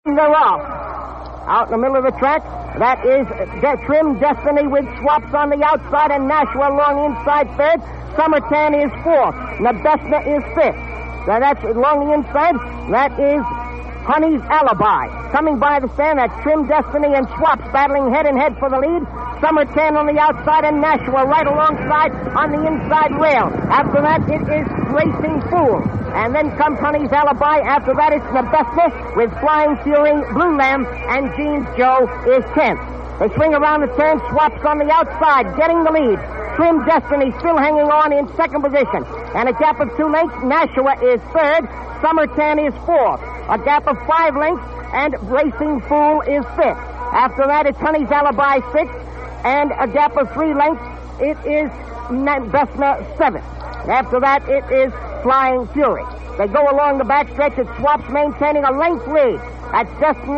They're off. Out in the middle of the track, that is Trim Destiny with Swaps on the outside and Nashua along the inside third. Summertan is fourth. Nebesna is fifth. Now that's along the inside. That is Honey's Alibi. Coming by the stand, that's Trim Destiny and Swaps battling head and head for the lead. Summertan on the outside and Nashua right alongside on the inside rail. After that, it is Racing Fool. And then comes Honey's Alibi. After that, it's Nebesna with Flying Fury, Blue Lamb, and Jeans Joe is 10th. They swing around the turn, Swaps on the outside, getting the lead. Trim Destiny still hanging on in second position. And a gap of 2 lengths, Nashua is third. Summertan is fourth. A gap of 5 lengths, and Racing Fool is fifth. After that, it's Honey's Alibi sixth. And a gap of 3 lengths, it is Nebesna seventh. After that, it is Flying Fury. They go along the backstretch. It's Swaps maintaining a length lead. That's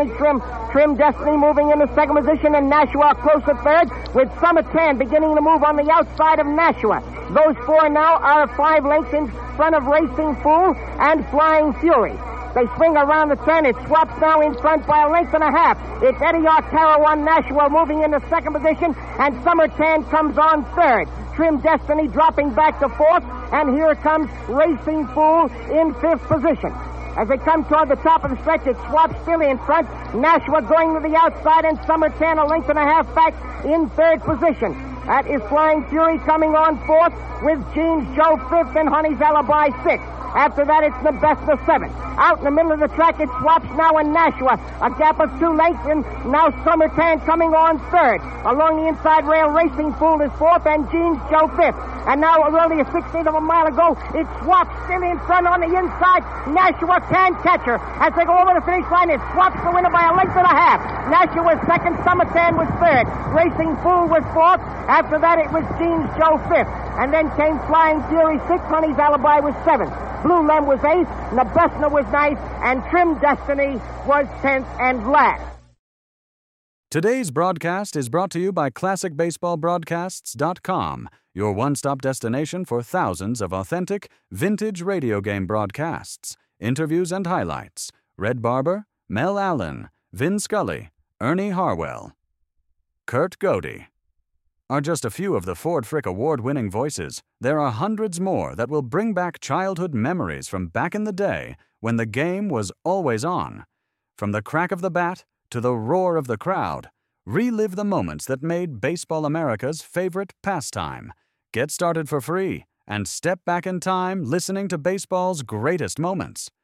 Trim Destiny moving into second position, and Nashua close at third, with Summertan beginning to move on the outside of Nashua. Those 4 now are 5 lengths in front of Racing Fool and Flying Fury. They swing around the turn. It Swaps now in front by a length and a half. It's Eddie Arcaro on Nashua moving into second position, and Summertan comes on third. Trim Destiny dropping back to fourth, and here comes Racing Fool in fifth position. As they come toward the top of the stretch, it's Swaps still in front. Nashua going to the outside, and Summertan a length and a half back in third position. That is Flying Fury coming on fourth, with Jeans Joe fifth and Honey's Alibi sixth. After that, it's Nebesna seventh. Out in the middle of the track, it Swaps now in Nashua. A gap of 2 lengths, and now Summertan coming on third. Along the inside rail, Racing Fool is fourth, and Jeans Joe fifth. And now, only a 16th of a mile ago, it Swaps still in front on the inside. Nashua can catch her. As they go over the finish line, it Swaps the winner by a length and a half. Nashua was second, Summertan was third. Racing Fool was fourth. After that, it was Jeans Joe fifth. And then came Flying Fury sixth. Honey's Alibi was seventh. Blue Lem was eighth, Nebesna was ninth, and Trim Destiny was 10th and last. Today's broadcast is brought to you by ClassicBaseballBroadcasts.com, your one-stop destination for thousands of authentic, vintage radio game broadcasts, interviews and highlights. Red Barber, Mel Allen, Vin Scully, Ernie Harwell, Kurt Godey are just a few of the Ford Frick award-winning voices. There are hundreds more that will bring back childhood memories from back in the day when the game was always on. From the crack of the bat to the roar of the crowd, relive the moments that made Baseball America's favorite pastime. Get started for free and step back in time listening to baseball's greatest moments.